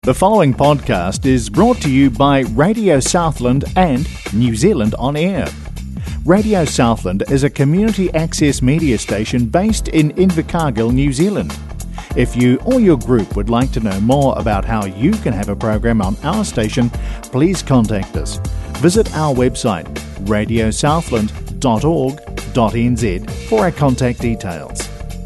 The following podcast is brought to you by Radio Southland and New Zealand On Air. Radio Southland is a community access media station based in Invercargill, New Zealand. If you or your group would like to know more about how you can have a program on our station, please contact us. Visit our website, radiosouthland.org.nz, for our contact details.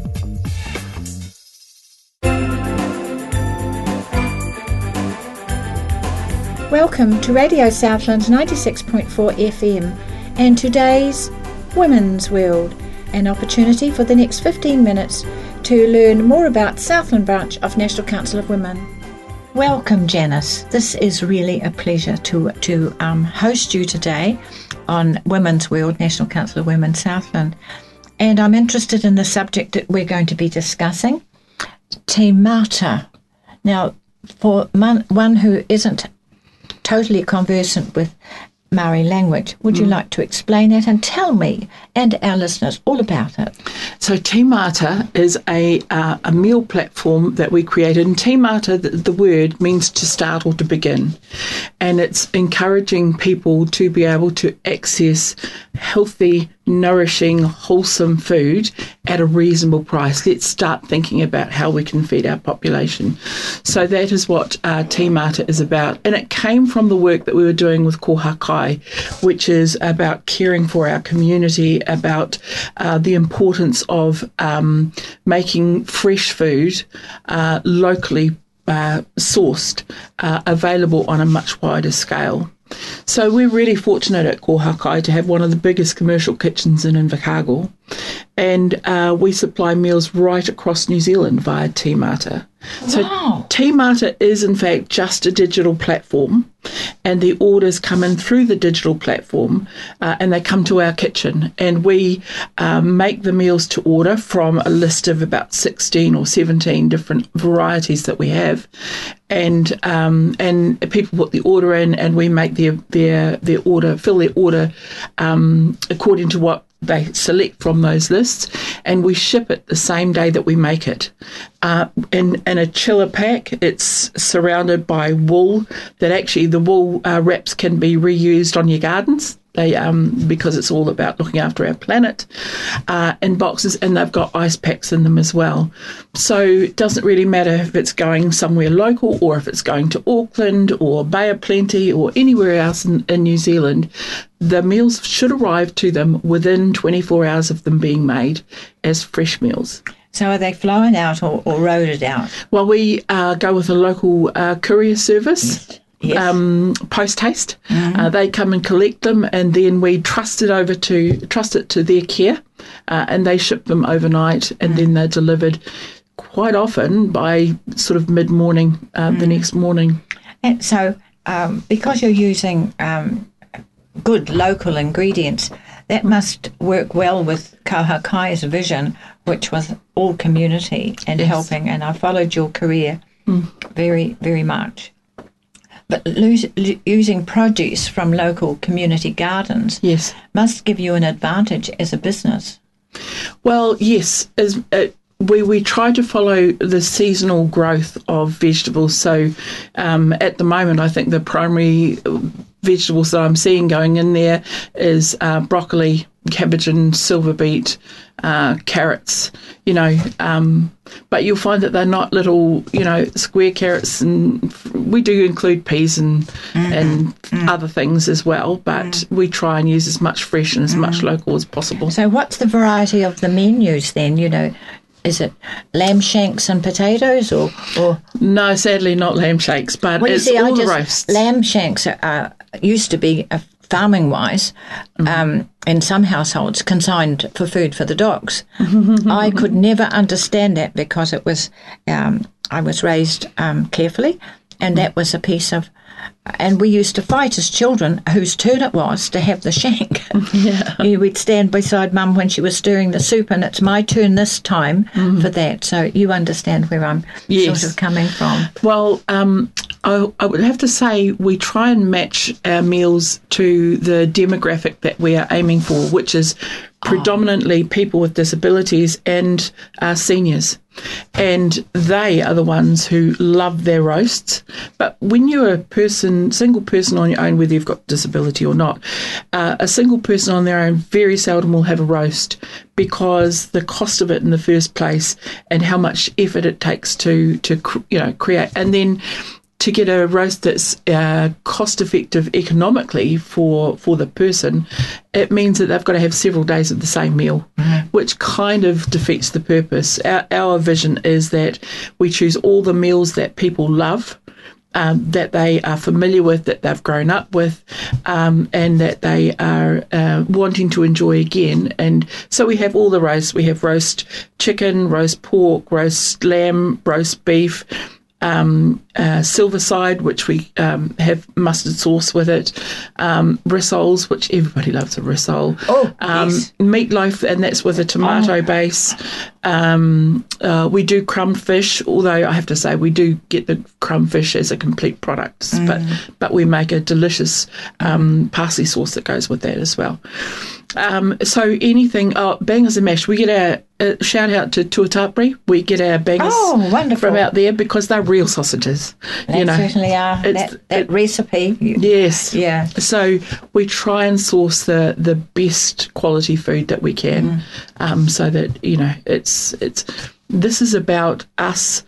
Welcome to Radio Southland 96.4 FM and today's Women's World, an opportunity for the next 15 minutes to learn more about Southland branch of National Council of Women. Welcome, Janice. This is really a pleasure to host you today on Women's World, National Council of Women, Southland. And I'm interested in the subject that we're going to be discussing, Te Mata. Now, for one who isn't totally conversant with Maori language, would you like to explain it and tell me and our listeners all about it? So Te Mata is a meal platform that we created. And Te Mata, the word, means to start or to begin. And it's encouraging people to be able to access healthy, nourishing, wholesome food at a reasonable price. Let's start thinking about how we can feed our population. So that is what Te Mata is about. And it came from the work that we were doing with Ko Hakai, which is about caring for our community, about the importance of making fresh food locally sourced, available on a much wider scale. So we're really fortunate at Ko Hakai to have one of the biggest commercial kitchens in Invercargill, and we supply meals right across New Zealand via Te Mata. So wow. Te Mata is in fact just a digital platform, and the orders come in through the digital platform and they come to our kitchen, and we make the meals to order from a list of about 16 or 17 different varieties that we have, and people put the order in, and we make their order, fill their order according to what they select from those lists, and we ship it the same day that we make it. In a chiller pack, it's surrounded by wool, that actually the wool wraps can be reused on your gardens. They because it's all about looking after our planet, in boxes, and they've got ice packs in them as well. So it doesn't really matter if it's going somewhere local or if it's going to Auckland or Bay of Plenty or anywhere else in New Zealand. The meals should arrive to them within 24 hours of them being made as fresh meals. So are they flown out or roaded out? Well, we go with a local courier service. Yes. Yes. Post haste. They come and collect them, and then we trust it to their care, and they ship them overnight, and then they're delivered quite often by sort of mid-morning the next morning. And so because you're using good local ingredients, that must work well with Ko Hakai's vision, which was all community and helping, and I followed your career very, very much. But using produce from local community gardens must give you an advantage as a business. Well, yes. We try to follow the seasonal growth of vegetables. So at the moment, I think the primary vegetables that I'm seeing going in there is broccoli, cabbage and silver beet, carrots, but you'll find that they're not little, square carrots, and we do include peas and other things as well, but we try and use as much fresh and as much local as possible. So what's the variety of the menus then, Is it lamb shanks and potatoes or? No, sadly not lamb shanks, but it's all the roasts. Lamb shanks used to be, farming-wise, in some households, consigned for food for the dogs. I could never understand that because it was, I was raised carefully, and that was a piece of, and we used to fight as children whose turn it was to have the shank. We'd stand beside Mum when she was stirring the soup, and it's my turn this time for that. So you understand where I'm sort of coming from. Well, I would have to say we try and match our meals to the demographic that we are aiming for, which is predominantly people with disabilities and seniors. And they are the ones who love their roasts. But when you're a single person on your own, whether you've got disability or not, a single person on their own very seldom will have a roast, because the cost of it in the first place and how much effort it takes to create, and then to get a roast that's cost effective economically for the person, it means that they've got to have several days of the same meal, which kind of defeats the purpose. Our vision is that we choose all the meals that people love, that they are familiar with, that they've grown up with, and that they are wanting to enjoy again. And so we have all the roasts. We have roast chicken, roast pork, roast lamb, roast beef, silverside, which we have mustard sauce with it, rissoles, which everybody loves a rissole, yes. Meatloaf, and that's with a tomato base. We do crumb fish, although I have to say we do get the crumb fish as a complete product, but we make a delicious parsley sauce that goes with that as well. So anything, bangers and mash, we get our shout out to Tuatapere. We get our bangers from out there because they're real sausages. They certainly are. That recipe. Yes. Yeah. So we try and source the best quality food that we can, so that this is about us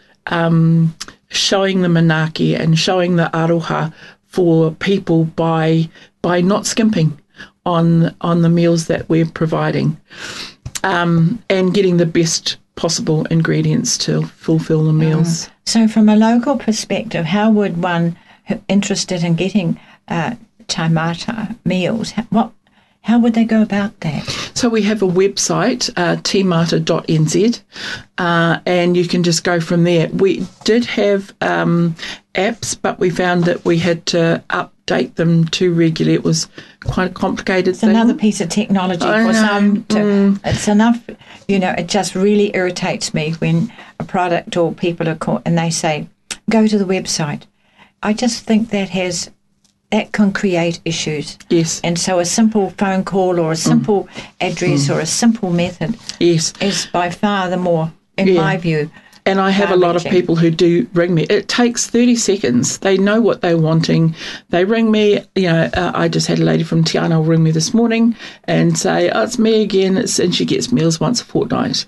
showing the manaaki and showing the aroha for people by not skimping on the meals that we're providing, and getting the best possible ingredients to fulfill the meals. So from a local perspective, how would one interested in getting taimata meals, how would they go about that? So we have a website, timata.nz, and you can just go from there. We did have apps, but we found that we had to update them too regularly. It was quite a complicated thing. It's another piece of technology for some. It's enough, it just really irritates me when a product or people are called and they say, go to the website. I just think that can create issues. Yes. And so a simple phone call or a simple address or a simple method is by far the more, in my view. And I have a lot of people who do ring me. It takes 30 seconds. They know what they're wanting. They ring me. I just had a lady from Te Anau ring me this morning and say, it's me again. And she gets meals once a fortnight.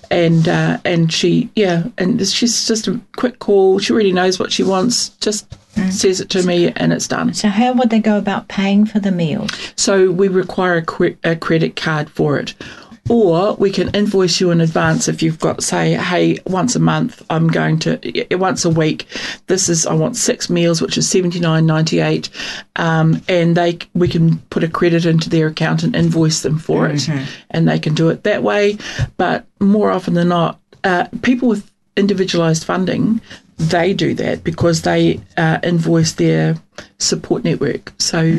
And she's just a quick call. She already knows what she wants. Just says it to me and it's done. So how would they go about paying for the meals? So we require a credit card for it. Or we can invoice you in advance if you've got, say, hey, once a month, once a week, I want 6 meals, which is $79.98, and we can put a credit into their account and invoice them for it, and they can do it that way. But more often than not, people with individualised funding, they do that because they invoice their support network. So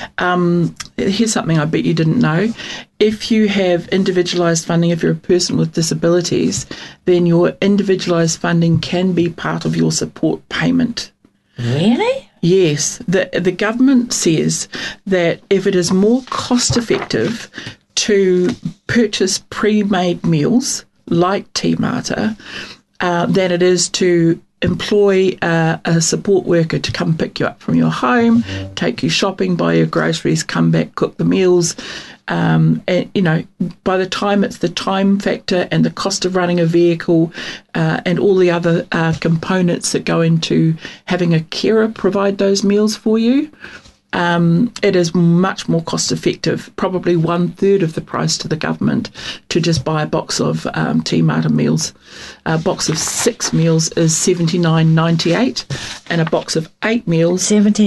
here's something I bet you didn't know. If you have individualised funding, if you're a person with disabilities, then your individualised funding can be part of your support payment. Really? Yes. The government says that if it is more cost effective to purchase pre-made meals like Timata than it is to employ a support worker to come pick you up from your home, take you shopping, buy your groceries, come back, cook the meals. And, by the time it's the time factor and the cost of running a vehicle and all the other components that go into having a carer provide those meals for you, it is much more cost effective, probably 1/3 of the price to the government, to just buy a box of Timata meals. A box of 6 meals is $79.98, and a box of 8 meals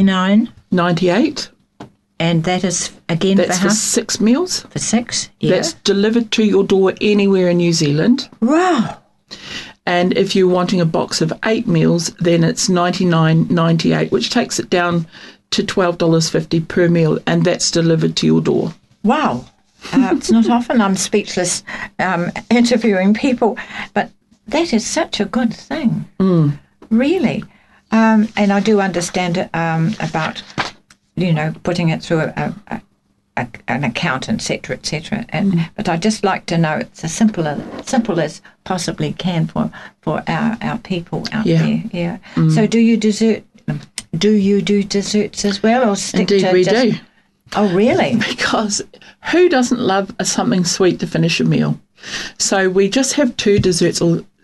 $79.98. And that is again for 6 meals. For 6, yeah. That's delivered to your door anywhere in New Zealand. Wow. And if you're wanting a box of 8 meals, then it's $99.98, which takes it down to $12.50 per meal, and that's delivered to your door. Wow. It's not often I'm speechless interviewing people, but that is such a good thing. Really. And I do understand about, putting it through an account, etc., etc. But I just like to know it's as simple as possibly can for our people out there. Yeah. So do you do desserts as well, or stick Indeed, to we just... do. Oh, really? Because who doesn't love something sweet to finish a meal? So we just have two desserts.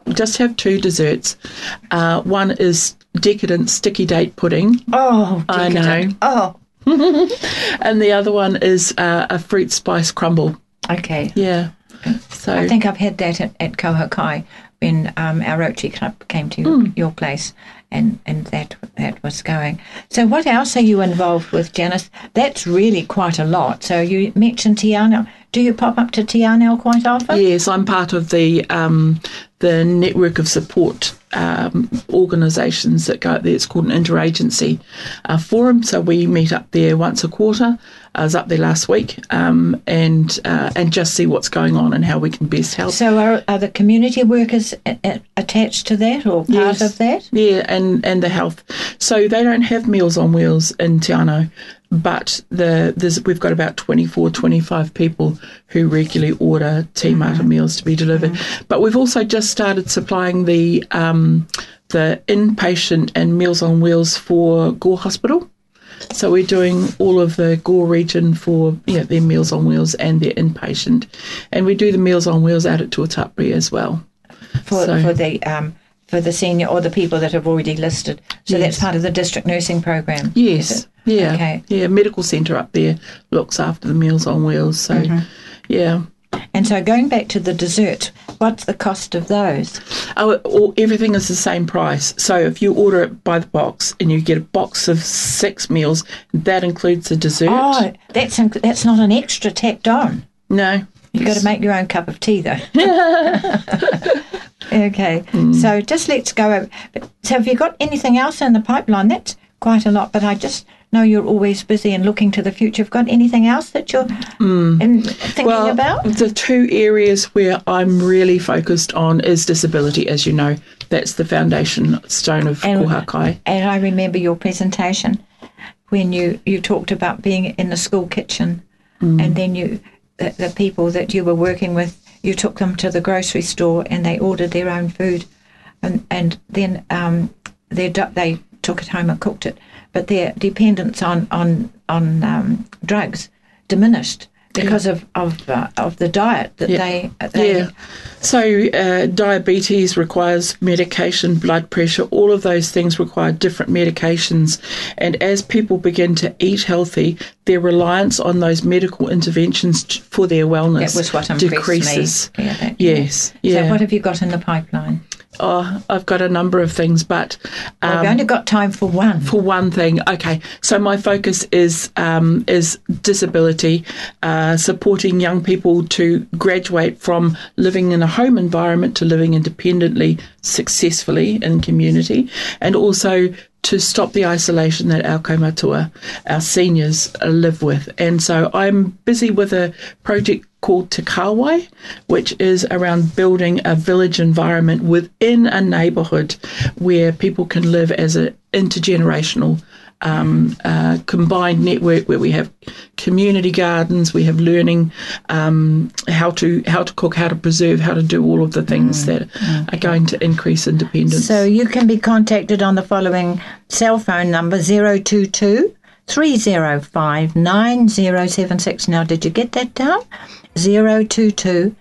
One is decadent sticky date pudding. Oh, decadent. I know. Oh. And the other one is a fruit spice crumble. Okay. Yeah. So I think I've had that at Kohakai when our Rotary Club came to your place, and that was going. So what else are you involved with, Janice? That's really quite a lot. So you mentioned Te Anau. Do you pop up to Te Anau quite often? Yes, I'm part of the network of support organisations that go up there. It's called an interagency forum. So we meet up there once a quarter. I was up there last week and just see what's going on and how we can best help. So are the community workers attached to that or part of that? Yeah, and the health. So they don't have Meals on Wheels in Te Anau, but we've got about 24, 25 people who regularly order Te Mata meals to be delivered. But we've also just started supplying the inpatient and Meals on Wheels for Gore Hospital. So we're doing all of the Gore region for their Meals on Wheels and their inpatient, and we do the Meals on Wheels out at Tuatapere as well. For the senior or the people that have already listed. So that's part of the district nursing program. Yes. Yeah. Okay. Yeah. Medical centre up there looks after the Meals on Wheels. So yeah. And so going back to the dessert, what's the cost of those? Everything is the same price. So if you order it by the box and you get a box of 6 meals, that includes the dessert. Oh, that's not an extra tacked on. No. You've got to make your own cup of tea, though. Okay. So just let's go over. So have you got anything else in the pipeline? That's quite a lot, but I just know you're always busy and looking to the future. Have you got anything else that you're thinking about? The two areas where I'm really focused on is disability, as you know. That's the foundation stone of Kohakai. And I remember your presentation when you talked about being in the school kitchen and then the people that you were working with, you took them to the grocery store and they ordered their own food and then they took it home and cooked it. But their dependence on drugs diminished because of the diet that they So diabetes requires medication, blood pressure, all of those things require different medications. And as people begin to eat healthy, their reliance on those medical interventions for their wellness decreases. Yes. Yeah. So what have you got in the pipeline? Oh, I've got a number of things, but we've only got time for one. For one thing, okay. So my focus is disability, supporting young people to graduate from living in a home environment to living independently, successfully in community, and also to stop the isolation that our kaumatua, our seniors, live with. And so I'm busy with a project called Te Kāwai, which is around building a village environment within a neighbourhood where people can live as an intergenerational combined network, where we have community gardens, we have learning how to cook, how to preserve, how to do all of the things that are going to increase independence. So you can be contacted on the following cell phone number: 022 305 9076. Now, did you get that down? 022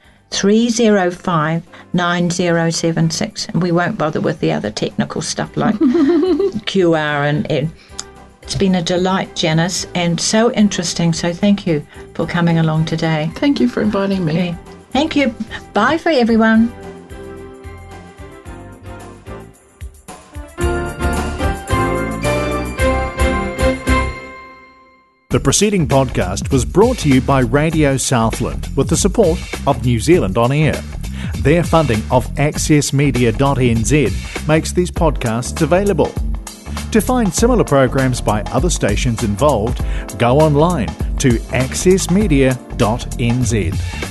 305 9076. And we won't bother with the other technical stuff like QR and it's been a delight, Janice, and so interesting. So thank you for coming along today. Thank you for inviting me. Okay. Thank you. Bye for everyone. The preceding podcast was brought to you by Radio Southland with the support of New Zealand On Air. Their funding of accessmedia.nz makes these podcasts available. To find similar programs by other stations involved, go online to accessmedia.nz.